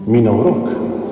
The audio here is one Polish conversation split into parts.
Minął rok.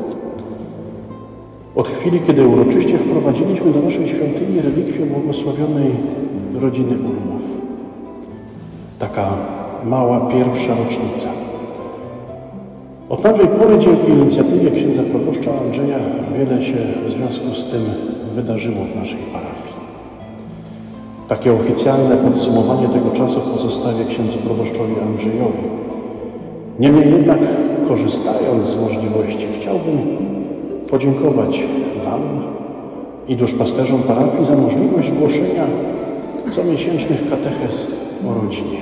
Od chwili, kiedy uroczyście wprowadziliśmy do naszej świątyni relikwię błogosławionej rodziny Ulmów. Taka mała pierwsza rocznica. Od tamtej pory dzięki inicjatywie księdza proboszcza Andrzeja wiele się w związku z tym wydarzyło w naszej parafii. Takie oficjalne podsumowanie tego czasu pozostawię księdzu proboszczowi Andrzejowi. Niemniej jednak, korzystając z możliwości, chciałbym podziękować Wam i duszpasterzom parafii za możliwość głoszenia comiesięcznych katechez o rodzinie.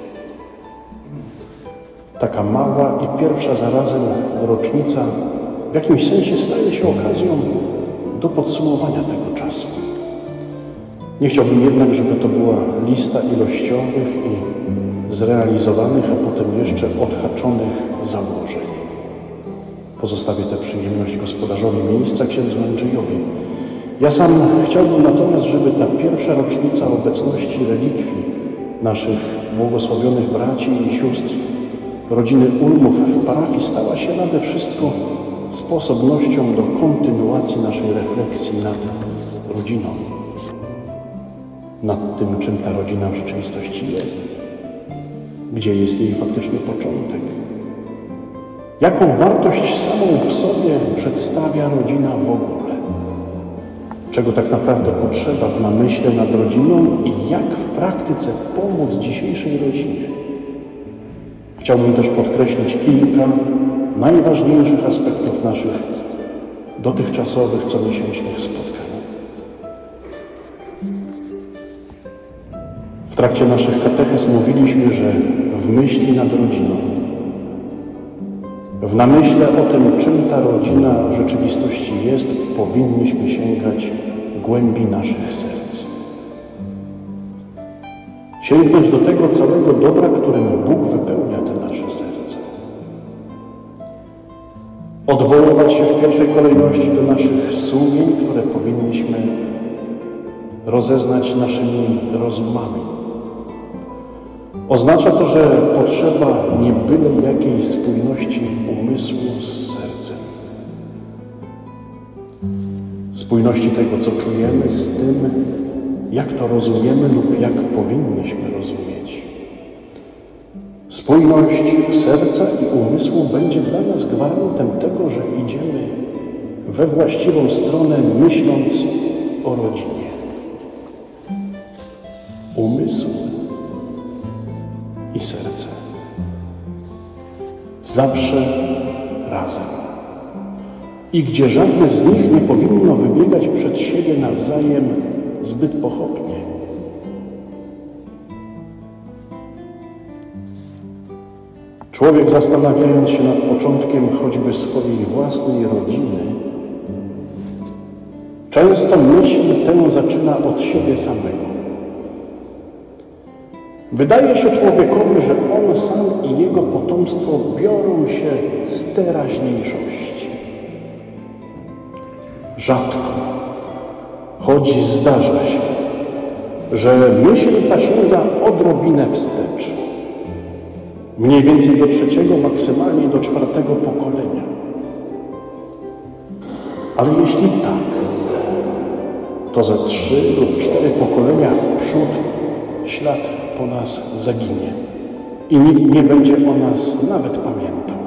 Taka mała i pierwsza zarazem rocznica w jakimś sensie staje się okazją do podsumowania tego czasu. Nie chciałbym jednak, żeby to była lista ilościowych i zrealizowanych, a potem jeszcze odhaczonych założeń. Pozostawię tę przyjemność gospodarzowi miejsca, księdzu Andrzejowi. Ja sam chciałbym natomiast, żeby ta pierwsza rocznica obecności relikwii naszych błogosławionych braci i sióstr rodziny Ulmów w parafii stała się nade wszystko sposobnością do kontynuacji naszej refleksji nad rodziną. Nad tym, czym ta rodzina w rzeczywistości jest. Gdzie jest jej faktyczny początek. Jaką wartość samą w sobie przedstawia rodzina w ogóle. Czego tak naprawdę potrzeba w namyśle nad rodziną i jak w praktyce pomóc dzisiejszej rodzinie. Chciałbym też podkreślić kilka najważniejszych aspektów naszych dotychczasowych, comiesięcznych spotkań. W trakcie naszych katechez mówiliśmy, że w myśli nad rodziną, w namyśle o tym, czym ta rodzina w rzeczywistości jest, powinniśmy sięgać głębi naszych serc. Sięgnąć do tego całego dobra, którym Bóg wypełnia te nasze serca. Odwoływać się w pierwszej kolejności do naszych sumień, które powinniśmy rozeznać naszymi rozumami. Oznacza to, że potrzeba nie byle jakiej spójności umysłu z sercem. Spójności tego, co czujemy, z tym, jak to rozumiemy lub jak powinniśmy rozumieć. Spójność serca i umysłu będzie dla nas gwarantem tego, że idziemy we właściwą stronę, myśląc o rodzinie. Umysł i serce. Zawsze razem. I gdzie żadne z nich nie powinno wybiegać przed siebie nawzajem zbyt pochopnie. Człowiek, zastanawiając się nad początkiem choćby swojej własnej rodziny, często myśl tę zaczyna od siebie samego. Wydaje się człowiekowi, że on sam i jego potomstwo biorą się z teraźniejszości. Rzadko, choć zdarza się, że myśl ta sięga odrobinę wstecz. Mniej więcej do 3., maksymalnie do 4. pokolenia. Ale jeśli tak, to za 3 lub 4 pokolenia w przód ślad po nas zaginie i nikt nie będzie o nas nawet pamiętał.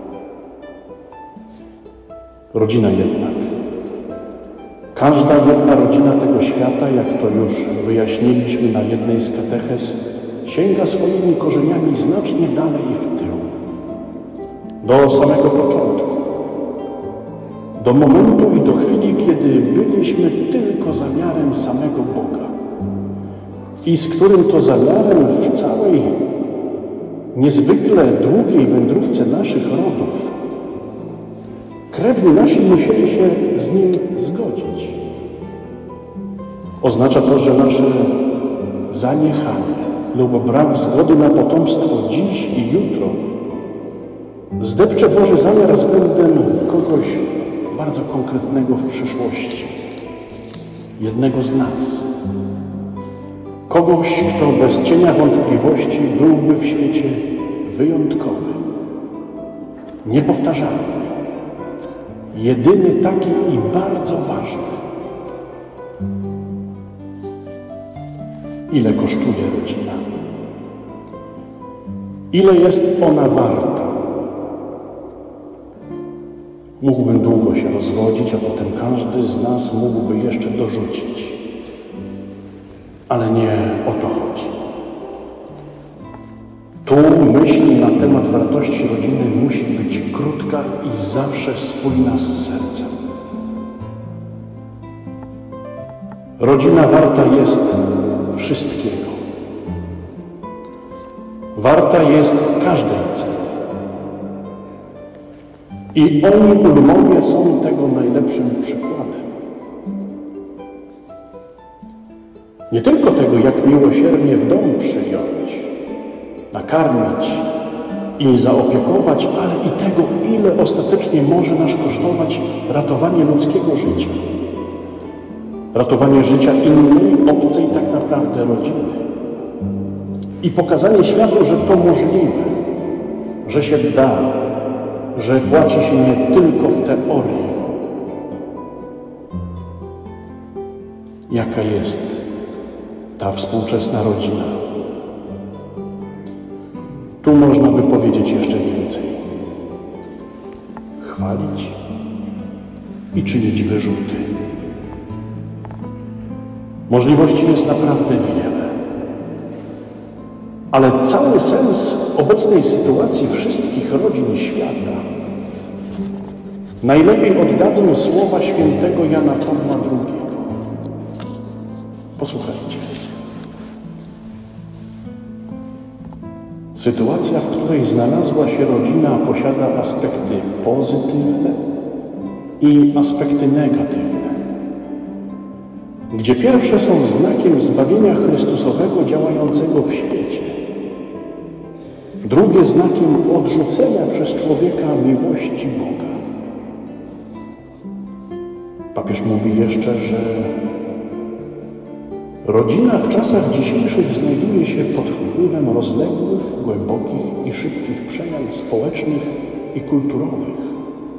Rodzina jednak. Każda jedna rodzina tego świata, jak to już wyjaśniliśmy na jednej z katechez, sięga swoimi korzeniami znacznie dalej w tył. Do samego początku. Do momentu i do chwili, kiedy byliśmy tylko zamiarem samego Boga. I z którym to zamiarem w całej niezwykle długiej wędrówce naszych rodów krewni nasi musieli się z nim zgodzić. Oznacza to, że nasze zaniechanie lub brak zgody na potomstwo dziś i jutro zdepcze Boży zamiar względem kogoś bardzo konkretnego w przyszłości. Jednego z nas. Kogoś, kto bez cienia wątpliwości byłby w świecie wyjątkowy, niepowtarzalny. jedyny taki i bardzo ważny. Ile kosztuje rodzina? Ile jest ona warta? Mógłbym długo się rozwodzić, a potem każdy z nas mógłby jeszcze dorzucić. Ale nie o to chodzi. Tu myśl na temat wartości rodziny musi być krótka i zawsze spójna z sercem. Rodzina warta jest wszystkiego. Warta jest każdej ceny. I oni, Ulmowie, są tego najlepszym przykładem. Nie tylko tego, jak miłosiernie w dom przyjąć, nakarmić i zaopiekować, ale i tego, ile ostatecznie może nas kosztować ratowanie ludzkiego życia. Ratowanie życia innej, obcej tak naprawdę rodziny. I pokazanie światu, że to możliwe, że się da, że płaci się nie tylko w teorii. Jaka jest ta współczesna rodzina? Tu można by powiedzieć jeszcze więcej. Chwalić i czynić wyrzuty. Możliwości jest naprawdę wiele. Ale cały sens obecnej sytuacji wszystkich rodzin świata najlepiej oddadzą słowa świętego Jana Pawła II. Posłuchajcie. Sytuacja, w której znalazła się rodzina, posiada aspekty pozytywne i aspekty negatywne. Gdzie pierwsze są znakiem zbawienia Chrystusowego działającego w świecie, drugie znakiem odrzucenia przez człowieka miłości Boga. Papież mówi jeszcze, że rodzina w czasach dzisiejszych znajduje się pod wpływem rozległych, głębokich i szybkich przemian społecznych i kulturowych.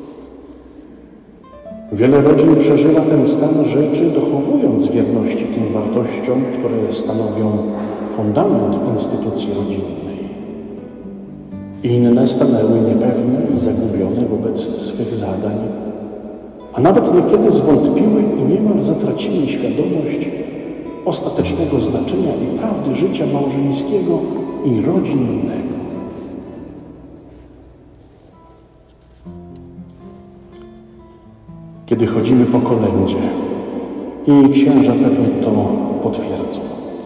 Wiele rodzin przeżywa ten stan rzeczy, dochowując wierności tym wartościom, które stanowią fundament instytucji rodzinnej. Inne stanęły niepewne i zagubione wobec swych zadań, a nawet niekiedy zwątpiły i niemal zatraciły świadomość ostatecznego znaczenia i prawdy życia małżeńskiego i rodzinnego. Kiedy chodzimy po kolędzie, i księża pewnie to potwierdzą,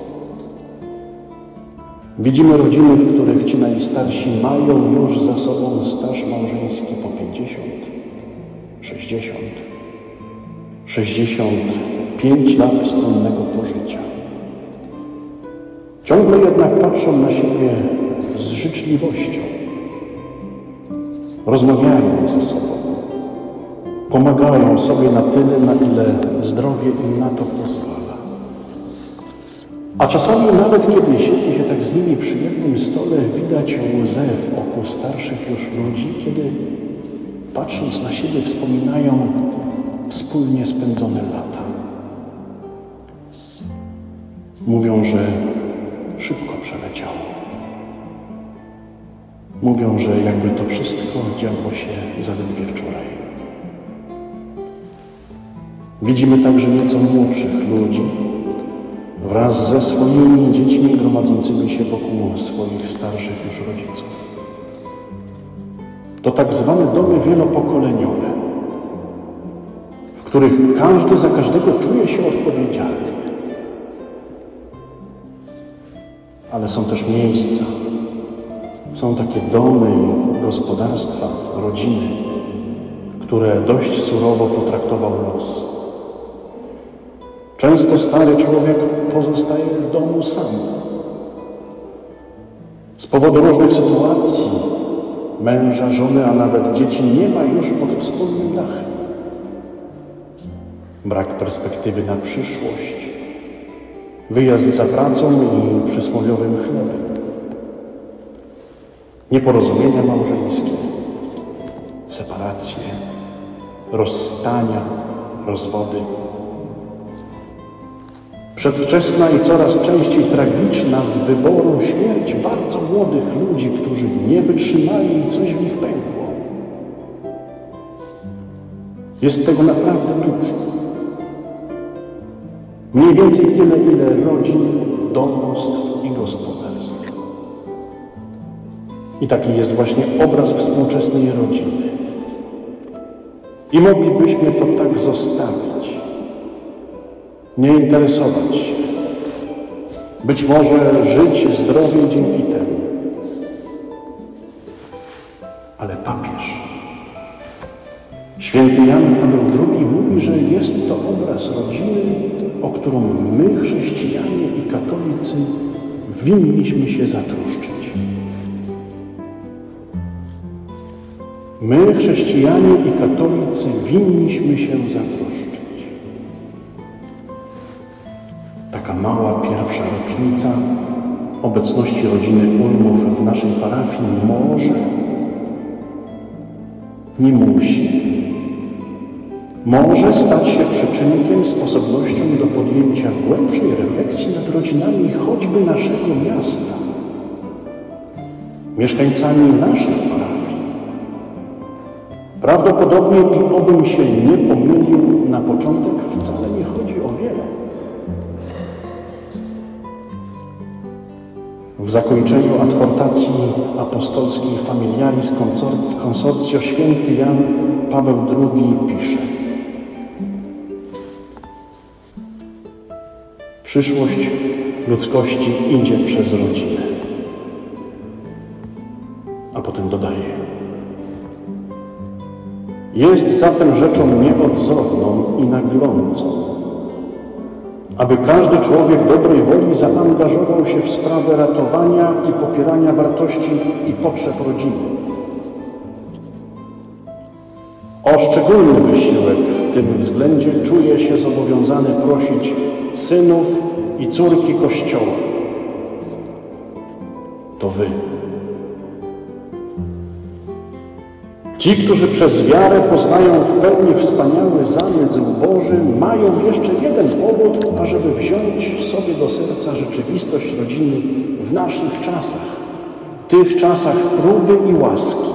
widzimy rodziny, w których ci najstarsi mają już za sobą staż małżeński po 50, 60, 65 lat wspólnego pożycia. Ciągle jednak patrzą na siebie z życzliwością. Rozmawiają ze sobą. Pomagają sobie na tyle, na ile zdrowie im na to pozwala. A czasami nawet kiedy siedzi się tak z nimi przy jednym stole, widać łzę w oku starszych już ludzi, kiedy patrząc na siebie wspominają wspólnie spędzone lata. Mówią, że szybko przeleciało. Mówią, że jakby to wszystko działo się zaledwie wczoraj. Widzimy także nieco młodszych ludzi wraz ze swoimi dziećmi gromadzącymi się wokół swoich starszych już rodziców. To tak zwane domy wielopokoleniowe, w których każdy za każdego czuje się odpowiedzialny. Ale są też miejsca, są takie domy i gospodarstwa, rodziny, które dość surowo potraktował los. Często stary człowiek pozostaje w domu sam. Z powodu różnych sytuacji męża, żony, a nawet dzieci nie ma już pod wspólnym dachem. Brak perspektywy na przyszłość, wyjazd za pracą i przysłowiowym chlebem, nieporozumienia małżeńskie, separacje, rozstania, rozwody. Przedwczesna i coraz częściej tragiczna z wyboru śmierć bardzo młodych ludzi, którzy nie wytrzymali i coś w nich pękło. Jest tego naprawdę dużo. Mniej więcej tyle, ile rodzin, domostw i gospodarstw. I taki jest właśnie obraz współczesnej rodziny. I moglibyśmy to tak zostawić. Nie interesować się. Być może żyć zdrowiej dzięki temu. Ale papież, święty Jan Paweł II mówi, że jest to obraz rodziny, o którą my, chrześcijanie i katolicy, winniśmy się zatroszczyć. My, chrześcijanie i katolicy, winniśmy się zatroszczyć. Taka mała pierwsza rocznica obecności rodziny Ulmów w naszej parafii może, nie musi, może stać się przyczynkiem, sposobnością do podjęcia głębszej refleksji nad rodzinami choćby naszego miasta, mieszkańcami naszej parafii. Prawdopodobnie i obym się nie pomylił, na początek wcale nie chodzi o wiele. W zakończeniu adhortacji apostolskiej Familiaris Consortio święty Jan Paweł II pisze: przyszłość ludzkości idzie przez rodzinę. A potem dodaje: jest zatem rzeczą nieodzowną i naglącą, aby każdy człowiek dobrej woli zaangażował się w sprawę ratowania i popierania wartości i potrzeb rodziny. O szczególny wysiłek w tym względzie czuję się zobowiązany prosić synów i córki Kościoła. To wy. Ci, którzy przez wiarę poznają w pełni wspaniały zamysł Boży, mają jeszcze jeden powód, ażeby wziąć sobie do serca rzeczywistość rodziny w naszych czasach, tych czasach próby i łaski.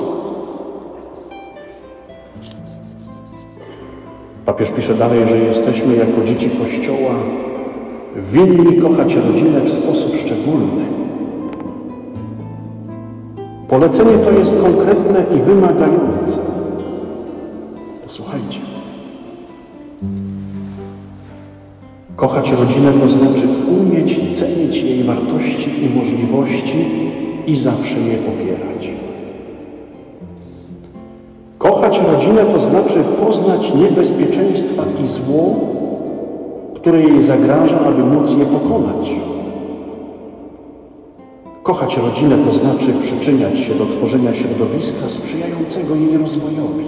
Papież pisze dalej, że jesteśmy jako dzieci Kościoła winni kochać rodzinę w sposób szczególny. Polecenie to jest konkretne i wymagające. Posłuchajcie. Kochać rodzinę to znaczy umieć cenić jej wartości i możliwości i zawsze je popierać. Kochać rodzinę to znaczy poznać niebezpieczeństwa i zło, które jej zagraża, aby móc je pokonać. Kochać rodzinę to znaczy przyczyniać się do tworzenia środowiska sprzyjającego jej rozwojowi.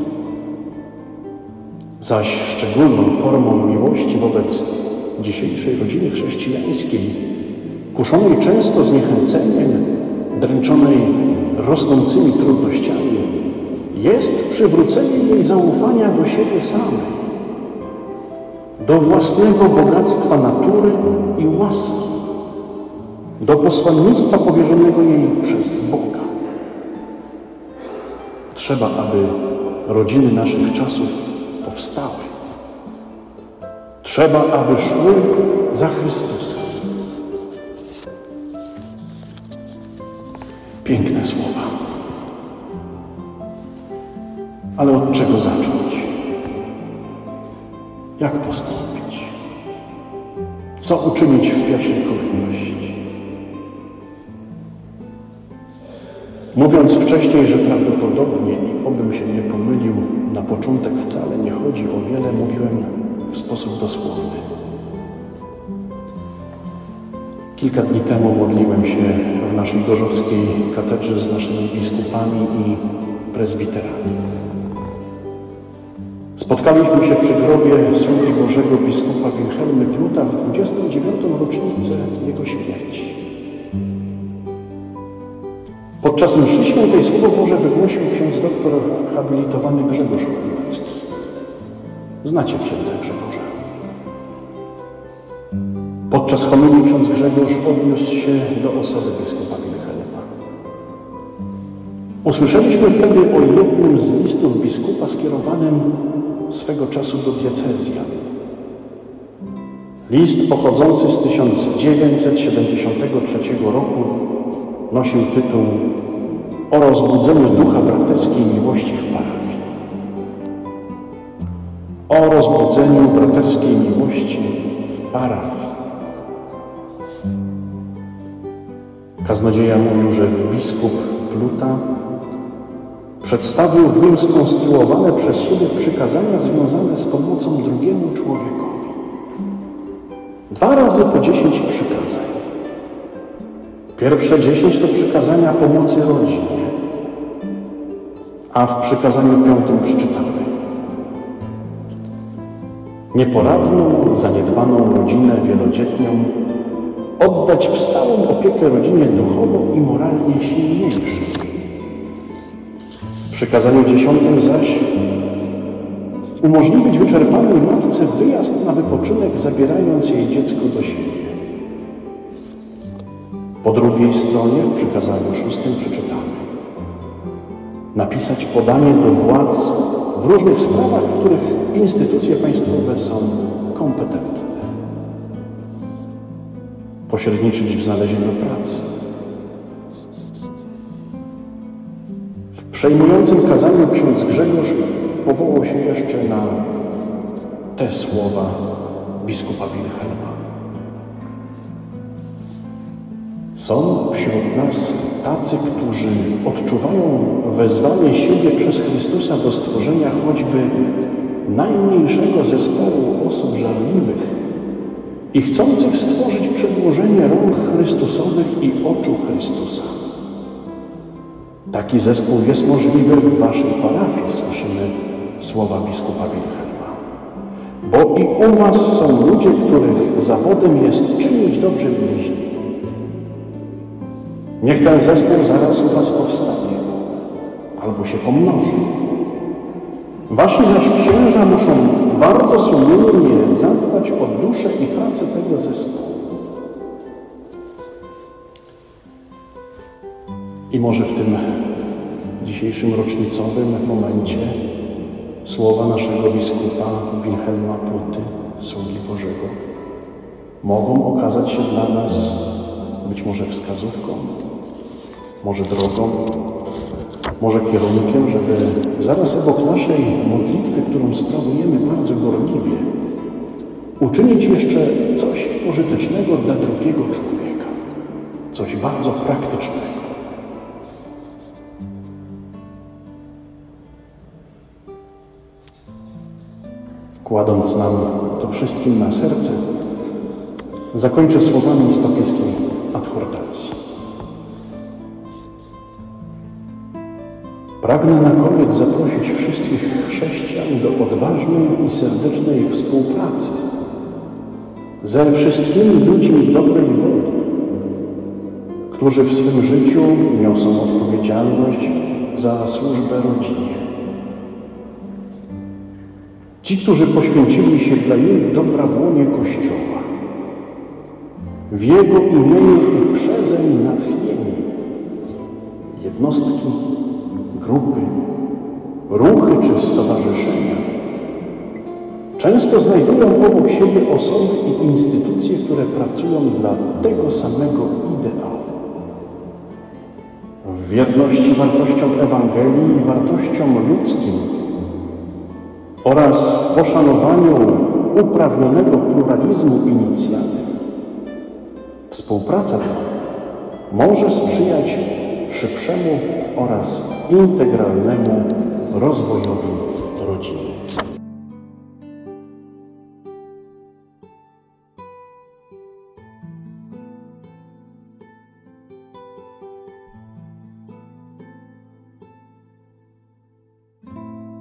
Zaś szczególną formą miłości wobec dzisiejszej rodziny chrześcijańskiej, kuszonej często zniechęceniem, dręczonej rosnącymi trudnościami, jest przywrócenie jej zaufania do siebie samej, do własnego bogactwa natury i łaski, do posłannictwa powierzonego jej przez Boga. Trzeba, aby rodziny naszych czasów powstały. Trzeba, aby szły za Chrystusem. Piękne słowa. Ale od czego zacząć? Jak postąpić? Co uczynić w pierwszej kolejności? Mówiąc wcześniej, że prawdopodobnie i obym się nie pomylił, na początek wcale nie chodzi o wiele, mówiłem w sposób dosłowny. Kilka dni temu modliłem się w naszej gorzowskiej katedrze z naszymi biskupami i prezbiterami. Spotkaliśmy się przy grobie sługi Bożego biskupa Wilhelmy Pluta w 29. rocznicę jego śmierci. Podczas mszy świętej Słowo Boże wygłosił ksiądz doktor habilitowany Grzegorz Chojnacki. Znacie księdza Grzegorza. Podczas homilii ksiądz Grzegorz odniósł się do osoby biskupa Wilhelma. Usłyszeliśmy wtedy o jednym z listów biskupa skierowanym swego czasu do diecezjan. List pochodzący z 1973 roku nosił tytuł o rozbudzeniu ducha braterskiej miłości w parafii. O rozbudzeniu braterskiej miłości w parafii. Kaznodzieja mówił, że biskup Pluta przedstawił w nim skonstruowane przez siebie przykazania związane z pomocą drugiemu człowiekowi. 2 razy po 10 przykazań. Pierwsze 10 to przykazania pomocy rodzinie, a w przykazaniu 5 przeczytamy: nieporadną, zaniedbaną rodzinę wielodzietnią oddać w stałą opiekę rodzinie duchowo i moralnie silniejszej. W przykazaniu 10 zaś umożliwić wyczerpanej matce wyjazd na wypoczynek, zabierając jej dziecko do siebie. Po drugiej stronie w przykazaniu 6 przeczytamy: napisać podanie do władz w różnych sprawach, w których instytucje państwowe są kompetentne. Pośredniczyć w znalezieniu pracy. W przejmującym kazaniu ksiądz Grzegorz powołał się jeszcze na te słowa biskupa Wilhelma. Są wśród nas tacy, którzy odczuwają wezwanie siebie przez Chrystusa do stworzenia choćby najmniejszego zespołu osób żarliwych i chcących stworzyć przedłożenie rąk Chrystusowych i oczu Chrystusa. Taki zespół jest możliwy w waszej parafii, słyszymy słowa biskupa Wilhelma. Bo i u was są ludzie, których zawodem jest czynić dobrze bliźnim. Niech ten zespół zaraz u was powstanie albo się pomnoży. Wasi zaś księża muszą bardzo sumiennie zadbać o duszę i pracę tego zespołu. I może w tym dzisiejszym rocznicowym momencie słowa naszego biskupa Wilhelma Pluty, sługi Bożego, mogą okazać się dla nas być może wskazówką, może drogą, może kierunkiem, żeby zaraz obok naszej modlitwy, którą sprawujemy bardzo gorliwie, uczynić jeszcze coś pożytecznego dla drugiego człowieka, coś bardzo praktycznego. Kładąc nam to wszystkim na serce, zakończę słowami z papieskiej adhortacji. Pragnę na koniec zaprosić wszystkich chrześcijan do odważnej i serdecznej współpracy ze wszystkimi ludźmi dobrej woli, którzy w swym życiu niosą odpowiedzialność za służbę rodzinie. Ci, którzy poświęcili się dla jej dobra w łonie Kościoła, w Jego imieniu i przezeń natchnieni, jednostki, grupy, ruchy czy stowarzyszenia często znajdują obok siebie osoby i instytucje, które pracują dla tego samego ideału. W wierności wartościom Ewangelii i wartościom ludzkim oraz w poszanowaniu uprawnionego pluralizmu inicjatyw. Współpraca ta może sprzyjać szybszemu oraz integralnemu rozwojowi rodziny.